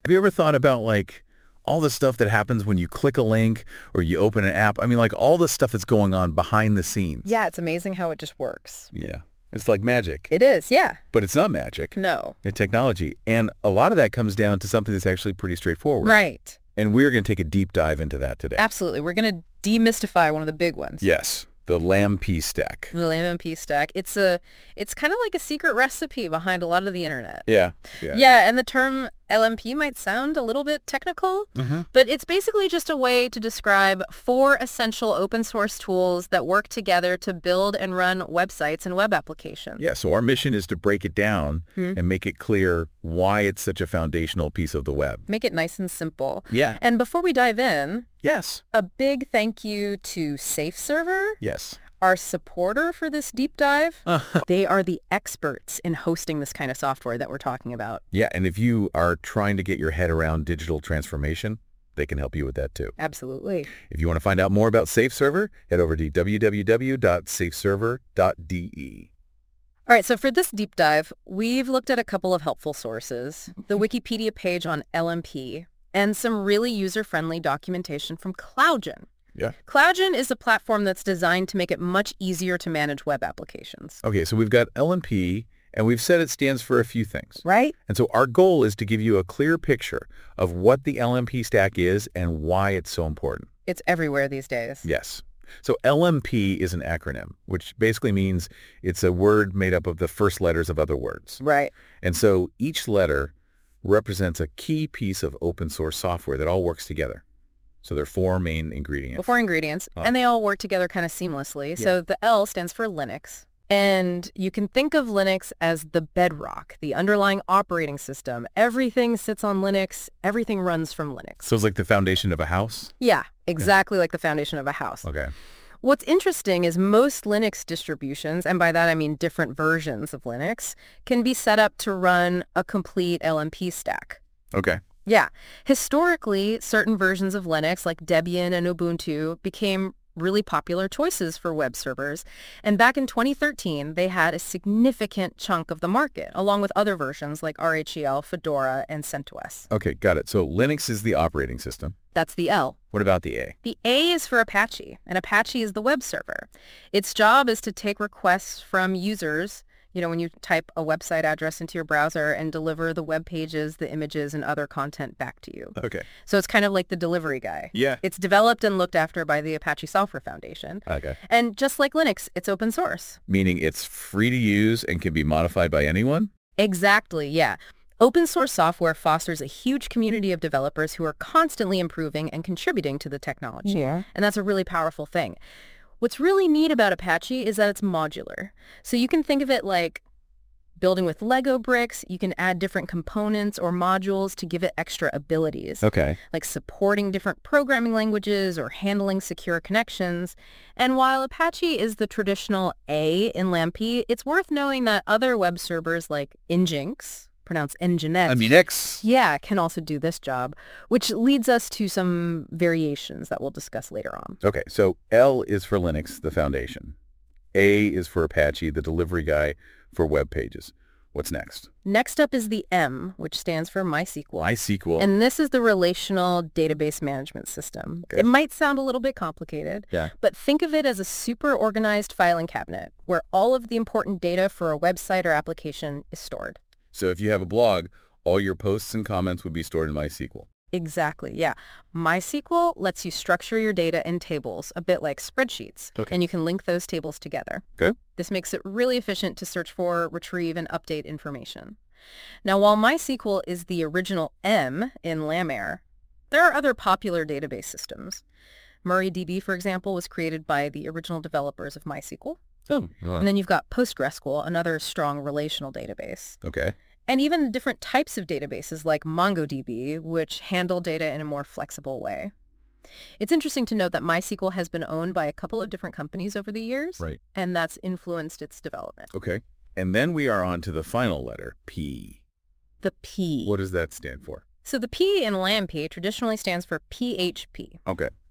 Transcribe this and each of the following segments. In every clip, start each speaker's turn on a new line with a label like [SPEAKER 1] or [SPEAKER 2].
[SPEAKER 1] Have you ever thought about like all the stuff that happens when you click a link or you open an app? I mean, like all the stuff that's going on behind the scenes.
[SPEAKER 2] Yeah, it's amazing how it just works.
[SPEAKER 1] Yeah. It's like magic.
[SPEAKER 2] It is, yeah.
[SPEAKER 1] But it's not magic.
[SPEAKER 2] No.
[SPEAKER 1] It's technology. And a lot of that comes down to something that's actually pretty straightforward.
[SPEAKER 2] Right.
[SPEAKER 1] And we're going to take a deep dive into that today.
[SPEAKER 2] Absolutely. We're going to demystify one of the big ones.
[SPEAKER 1] Yes. The LAMP stack.
[SPEAKER 2] The LAMP stack. It's kind of like a secret recipe behind a lot of the internet.
[SPEAKER 1] Yeah.
[SPEAKER 2] Yeah, and the term LMP might sound a little bit technical, but it's basically just a way to describe 4 essential open source tools that work together to build and run websites and web applications.
[SPEAKER 1] Yeah, so our mission is to break it down and make it clear why it's such a foundational piece of the web.
[SPEAKER 2] Make it nice and simple.
[SPEAKER 1] Yeah.
[SPEAKER 2] And before we dive in,
[SPEAKER 1] Yes.
[SPEAKER 2] a big thank you to SafeServer.
[SPEAKER 1] Yes.
[SPEAKER 2] Our supporter for this deep dive. They are the experts in hosting this kind of software that we're talking about.
[SPEAKER 1] Yeah, and if you are trying to get your head around digital transformation, they can help you with that too.
[SPEAKER 2] Absolutely.
[SPEAKER 1] If you want to find out more about SafeServer, head over to www.safeserver.de.
[SPEAKER 2] All right, so for this deep dive, we've looked at a couple of helpful sources, the Wikipedia page on LMP, and some really user-friendly documentation from CloudGen.
[SPEAKER 1] Yeah.
[SPEAKER 2] CloudGen is a platform that's designed to make it much easier to manage web applications.
[SPEAKER 1] Okay, so we've got LMP, and we've said it stands for a few things.
[SPEAKER 2] Right?
[SPEAKER 1] And so our goal is to give you a clear picture of what the LMP stack is and why it's so important.
[SPEAKER 2] It's everywhere these days.
[SPEAKER 1] Yes. So LMP is an acronym, which basically means it's a word made up of the first letters of other words.
[SPEAKER 2] Right.
[SPEAKER 1] And so each letter represents a key piece of open source software that all works together. So there are 4 main ingredients.
[SPEAKER 2] 4 ingredients, and they all work together kind of seamlessly. So the L stands for Linux. And you can think of Linux as the bedrock, the underlying operating system. Everything sits on Linux. Everything runs from Linux.
[SPEAKER 1] So it's like the foundation of a house?
[SPEAKER 2] Yeah, exactly like the foundation of a house.
[SPEAKER 1] Okay.
[SPEAKER 2] What's interesting is most Linux distributions, and by that I mean different versions of Linux, can be set up to run a complete LMP stack.
[SPEAKER 1] Okay.
[SPEAKER 2] Yeah. Historically, certain versions of Linux, like Debian and Ubuntu, became really popular choices for web servers. And back in 2013, they had a significant chunk of the market, along with other versions like RHEL, Fedora, and CentOS.
[SPEAKER 1] Okay, got it. So Linux is the operating system.
[SPEAKER 2] That's the L.
[SPEAKER 1] What about the A?
[SPEAKER 2] The A is for Apache, and Apache is the web server. Its job is to take requests from users, you know, when you type a website address into your browser, and deliver the web pages, the images, and other content back to you.
[SPEAKER 1] Okay.
[SPEAKER 2] So it's kind of like the delivery guy.
[SPEAKER 1] Yeah.
[SPEAKER 2] It's developed and looked after by the Apache Software Foundation.
[SPEAKER 1] Okay.
[SPEAKER 2] And just like Linux, it's open source.
[SPEAKER 1] Meaning it's free to use and can be modified by anyone?
[SPEAKER 2] Exactly, yeah. Open source software fosters a huge community of developers who are constantly improving and contributing to the technology.
[SPEAKER 3] Yeah.
[SPEAKER 2] And that's a really powerful thing. What's really neat about Apache is that it's modular. So you can think of it like building with Lego bricks. You can add different components or modules to give it extra abilities.
[SPEAKER 1] Okay.
[SPEAKER 2] Like supporting different programming languages or handling secure connections. And while Apache is the traditional A in LAMP, it's worth knowing that other web servers like Nginx, pronounced Nginx, yeah, can also do this job, which leads us to some variations that we'll discuss later on.
[SPEAKER 1] Okay, so L is for Linux, the foundation. A is for Apache, the delivery guy for web pages. What's next?
[SPEAKER 2] Next up is the M, which stands for MySQL.
[SPEAKER 1] MySQL.
[SPEAKER 2] And this is the relational database management system.
[SPEAKER 1] Okay.
[SPEAKER 2] It might sound a little bit complicated,
[SPEAKER 1] Yeah.
[SPEAKER 2] but think of it as a super organized filing cabinet where all of the important data for a website or application is stored.
[SPEAKER 1] So if you have a blog, all your posts and comments would be stored in MySQL.
[SPEAKER 2] Exactly, yeah. MySQL lets you structure your data in tables, a bit like spreadsheets,
[SPEAKER 1] Okay.
[SPEAKER 2] and you can link those tables together.
[SPEAKER 1] Okay.
[SPEAKER 2] This makes it really efficient to search for, retrieve, and update information. Now, while MySQL is the original M in LAMAIR, there are other popular database systems. MariaDB, for example, was created by the original developers of MySQL.
[SPEAKER 1] Oh.
[SPEAKER 2] And then you've got PostgreSQL, another strong relational database.
[SPEAKER 1] Okay.
[SPEAKER 2] And even different types of databases like MongoDB, which handle data in a more flexible way. It's interesting to note that MySQL has been owned by a couple of different companies over the years,
[SPEAKER 1] Right.
[SPEAKER 2] and that's influenced its development.
[SPEAKER 1] Okay. And then we are on to the final letter, P.
[SPEAKER 2] The P.
[SPEAKER 1] What does that stand for?
[SPEAKER 2] So the P in LAMP traditionally stands for PHP.
[SPEAKER 1] Okay.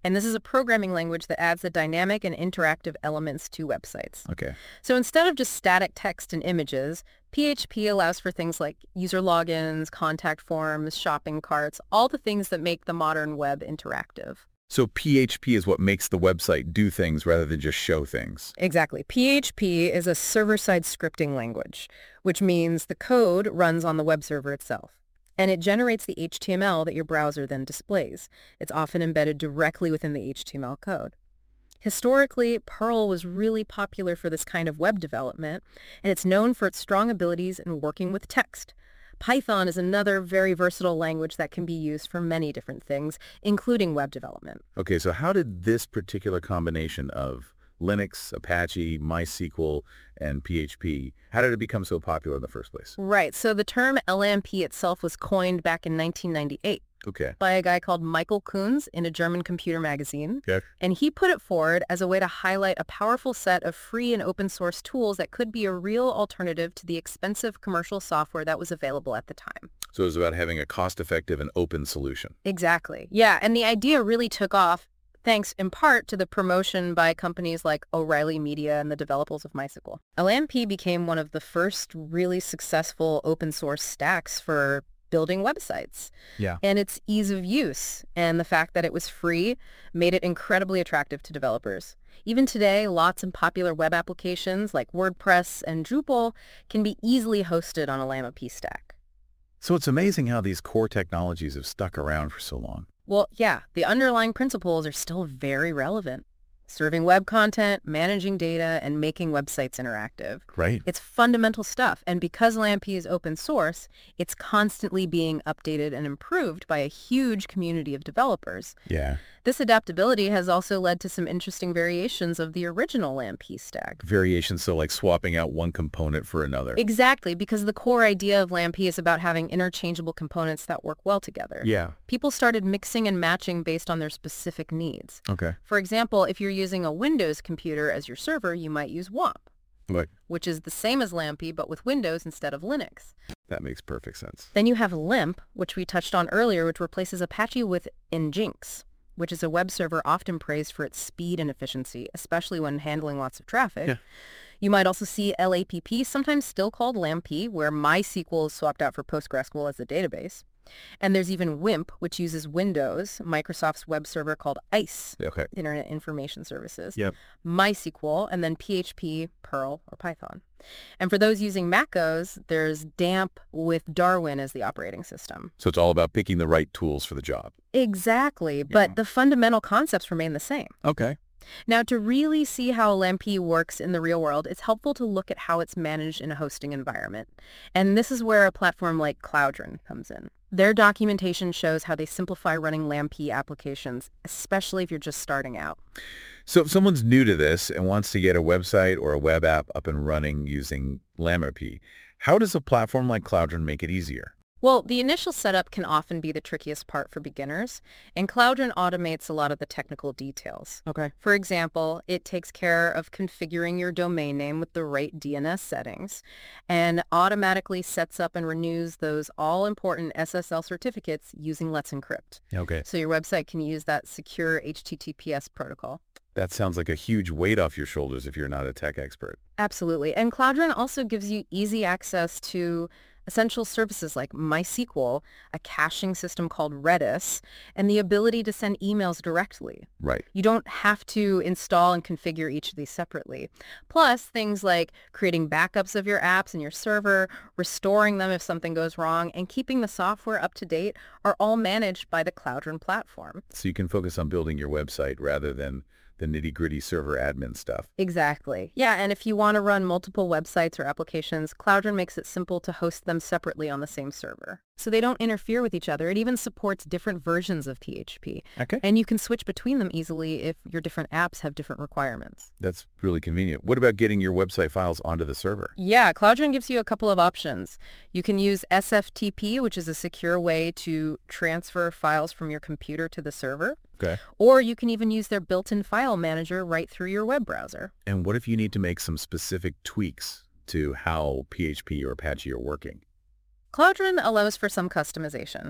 [SPEAKER 2] And this is a programming language that adds the dynamic and interactive elements to websites.
[SPEAKER 1] Okay.
[SPEAKER 2] So instead of just static text and images, PHP allows for things like user logins, contact forms, shopping carts, all the things that make the modern web interactive.
[SPEAKER 1] So PHP is what makes the website do things rather than just show things.
[SPEAKER 2] Exactly. PHP is a server-side scripting language, which means the code runs on the web server itself. And it generates the HTML that your browser then displays. It's often embedded directly within the HTML code. Historically, Perl was really popular for this kind of web development, and it's known for its strong abilities in working with text. Python is another very versatile language that can be used for many different things, including web development.
[SPEAKER 1] Okay, so how did this particular combination of Linux, Apache, MySQL, and PHP, how did it become so popular in the first place?
[SPEAKER 2] Right, so the term LAMP itself was coined back in 1998
[SPEAKER 1] Okay.
[SPEAKER 2] by a guy called Michael Kunz in a German computer magazine.
[SPEAKER 1] Okay.
[SPEAKER 2] And he put it forward as a way to highlight a powerful set of free and open source tools that could be a real alternative to the expensive commercial software that was available at the time.
[SPEAKER 1] So it was about having a cost-effective and open solution.
[SPEAKER 2] Exactly. Yeah, and the idea really took off thanks in part to the promotion by companies like O'Reilly Media and the developers of MySQL. LAMP became one of the first really successful open source stacks for building websites.
[SPEAKER 1] Yeah.
[SPEAKER 2] And its ease of use and the fact that it was free made it incredibly attractive to developers. Even today, lots of popular web applications like WordPress and Drupal can be easily hosted on a LAMP stack.
[SPEAKER 1] So it's amazing how these core technologies have stuck around for so long.
[SPEAKER 2] Well, yeah, the underlying principles are still very relevant. Serving web content, managing data, and making websites interactive.
[SPEAKER 1] Right.
[SPEAKER 2] It's fundamental stuff, and because LAMP is open source, it's constantly being updated and improved by a huge community of developers.
[SPEAKER 1] Yeah.
[SPEAKER 2] This adaptability has also led to some interesting variations of the original LAMP stack.
[SPEAKER 1] Variations, so like swapping out one component for another.
[SPEAKER 2] Exactly, because the core idea of LAMP is about having interchangeable components that work well together.
[SPEAKER 1] Yeah.
[SPEAKER 2] People started mixing and matching based on their specific needs.
[SPEAKER 1] Okay.
[SPEAKER 2] For example, if you're using a Windows computer as your server, you might use WAMP,
[SPEAKER 1] Right.
[SPEAKER 2] which is the same as LAMP but with Windows instead of Linux.
[SPEAKER 1] That makes perfect sense.
[SPEAKER 2] Then you have LIMP, which we touched on earlier, which replaces Apache with Nginx, which is a web server often praised for its speed and efficiency, especially when handling lots of traffic.
[SPEAKER 1] Yeah.
[SPEAKER 2] You might also see LAPP, sometimes still called LAMP, where MySQL is swapped out for PostgreSQL as the database. And there's even WIMP, which uses Windows, Microsoft's web server called ICE,
[SPEAKER 1] Okay.
[SPEAKER 2] Internet Information Services,
[SPEAKER 1] Yep.
[SPEAKER 2] MySQL, and then PHP, Perl, or Python. And for those using MacOS, there's DAMP with Darwin as the operating system.
[SPEAKER 1] So it's all about picking the right tools for the job.
[SPEAKER 2] Exactly, but the fundamental concepts remain the same.
[SPEAKER 1] Okay.
[SPEAKER 2] Now, to really see how LAMP works in the real world, it's helpful to look at how it's managed in a hosting environment. And this is where a platform like Cloudrun comes in. Their documentation shows how they simplify running LAMP applications, especially if you're just starting out.
[SPEAKER 1] So if someone's new to this and wants to get a website or a web app up and running using LAMP, how does a platform like Cloudrun make it easier?
[SPEAKER 2] Well, the initial setup can often be the trickiest part for beginners, and Cloudrun automates a lot of the technical details.
[SPEAKER 1] Okay.
[SPEAKER 2] For example, it takes care of configuring your domain name with the right DNS settings and automatically sets up and renews those all-important SSL certificates using Let's Encrypt.
[SPEAKER 1] Okay.
[SPEAKER 2] So your website can use that secure HTTPS protocol.
[SPEAKER 1] That sounds like a huge weight off your shoulders if you're not a tech expert.
[SPEAKER 2] Absolutely. And Cloudrun also gives you easy access to essential services like MySQL, a caching system called Redis, and the ability to send emails directly.
[SPEAKER 1] Right.
[SPEAKER 2] You don't have to install and configure each of these separately. Plus, things like creating backups of your apps and your server, restoring them if something goes wrong, and keeping the software up to date are all managed by the Cloudrun platform.
[SPEAKER 1] So you can focus on building your website rather than the nitty-gritty server admin stuff.
[SPEAKER 2] Exactly. Yeah, and if you want to run multiple websites or applications, Cloudrun makes it simple to host them separately on the same server. So they don't interfere with each other. It even supports different versions of PHP.
[SPEAKER 1] Okay.
[SPEAKER 2] And you can switch between them easily if your different apps have different requirements.
[SPEAKER 1] That's really convenient. What about getting your website files onto the server?
[SPEAKER 2] Yeah, Cloudrun gives you a couple of options. You can use SFTP, which is a secure way to transfer files from your computer to the server.
[SPEAKER 1] Okay.
[SPEAKER 2] Or you can even use their built-in file manager right through your web browser.
[SPEAKER 1] And what if you need to make some specific tweaks to how PHP or Apache are working?
[SPEAKER 2] Cloudrun allows for some customization.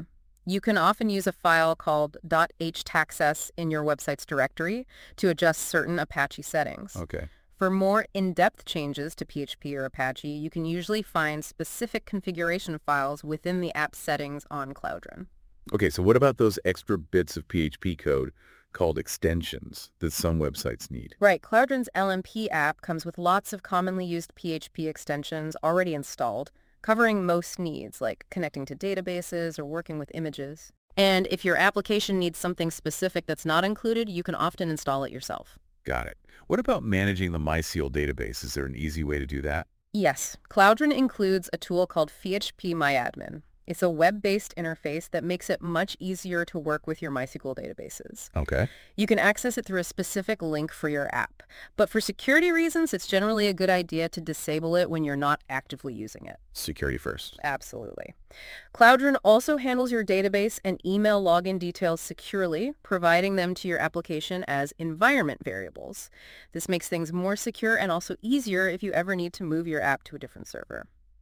[SPEAKER 2] You can often use a file called .htaccess in your website's directory to adjust certain Apache settings.
[SPEAKER 1] Okay.
[SPEAKER 2] For more in-depth changes to PHP or Apache, you can usually find specific configuration files within the app settings on Cloudrun.
[SPEAKER 1] Okay, so what about those extra bits of PHP code called extensions that some websites need?
[SPEAKER 2] Right, Cloudrun's LMP app comes with lots of commonly used PHP extensions already installed, covering most needs, like connecting to databases or working with images. And if your application needs something specific that's not included, you can often install it yourself.
[SPEAKER 1] Got it. What about managing the MySQL database? Is there an easy way to do that?
[SPEAKER 2] Yes, Cloudrun includes a tool called phpMyAdmin. It's a web-based interface that makes it much easier to work with your MySQL databases.
[SPEAKER 1] Okay.
[SPEAKER 2] You can access it through a specific link for your app, but for security reasons, it's generally a good idea to disable it when you're not actively using it.
[SPEAKER 1] Security first.
[SPEAKER 2] Absolutely. Cloudrun also handles your database and email login details securely, providing them to your application as environment variables. This makes things more secure and also easier if you ever need to move your app to a different server.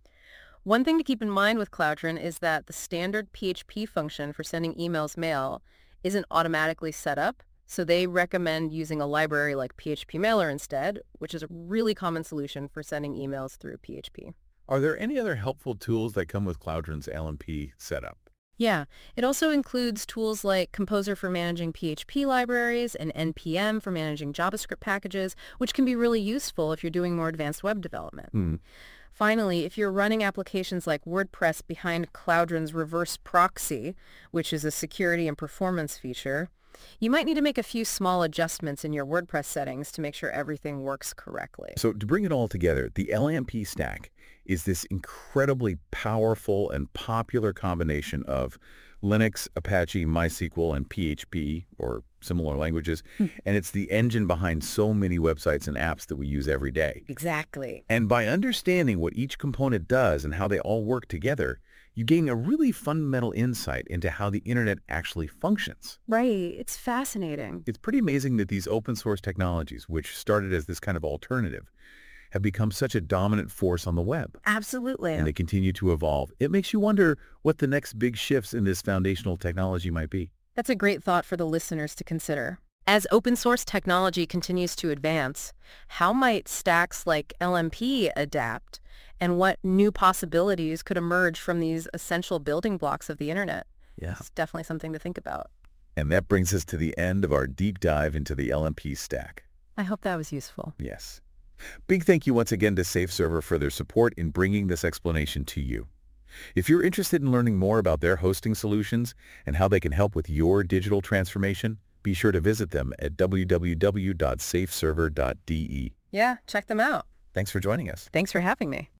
[SPEAKER 2] One thing to keep in mind with Cloudrun is that the standard PHP function for sending emails mail isn't automatically set up, so they recommend using a library like PHP Mailer instead, which is a really common solution for sending emails through PHP.
[SPEAKER 1] Are there any other helpful tools that come with Cloudrun's LMP setup?
[SPEAKER 2] Yeah, it also includes tools like Composer for managing PHP libraries and NPM for managing JavaScript packages, which can be really useful if you're doing more advanced web development. Finally, if you're running applications like WordPress behind Cloudrun's reverse proxy, which is a security and performance feature, you might need to make a few small adjustments in your WordPress settings to make sure everything works correctly.
[SPEAKER 1] So to bring it all together, the LMP stack is this incredibly powerful and popular combination of Linux, Apache, MySQL, and PHP, or similar languages, and it's the engine behind so many websites and apps that we use every day.
[SPEAKER 2] Exactly.
[SPEAKER 1] And by understanding what each component does and how they all work together, you gain a really fundamental insight into how the internet actually functions.
[SPEAKER 2] Right. It's fascinating.
[SPEAKER 1] It's pretty amazing that these open source technologies, which started as this kind of alternative, have become such a dominant force on the web.
[SPEAKER 2] Absolutely.
[SPEAKER 1] And they continue to evolve. It makes you wonder what the next big shifts in this foundational technology might be.
[SPEAKER 2] That's a great thought for the listeners to consider. As open source technology continues to advance, how might stacks like LMP adapt, and what new possibilities could emerge from these essential building blocks of the internet?
[SPEAKER 1] Yeah.
[SPEAKER 2] It's definitely something to think about.
[SPEAKER 1] And that brings us to the end of our deep dive into the LMP stack.
[SPEAKER 2] I hope that was useful.
[SPEAKER 1] Yes. Big thank you once again to SafeServer for their support in bringing this explanation to you. If you're interested in learning more about their hosting solutions and how they can help with your digital transformation, be sure to visit them at www.safeserver.de.
[SPEAKER 2] Yeah, check them out.
[SPEAKER 1] Thanks for joining us.
[SPEAKER 2] Thanks for having me.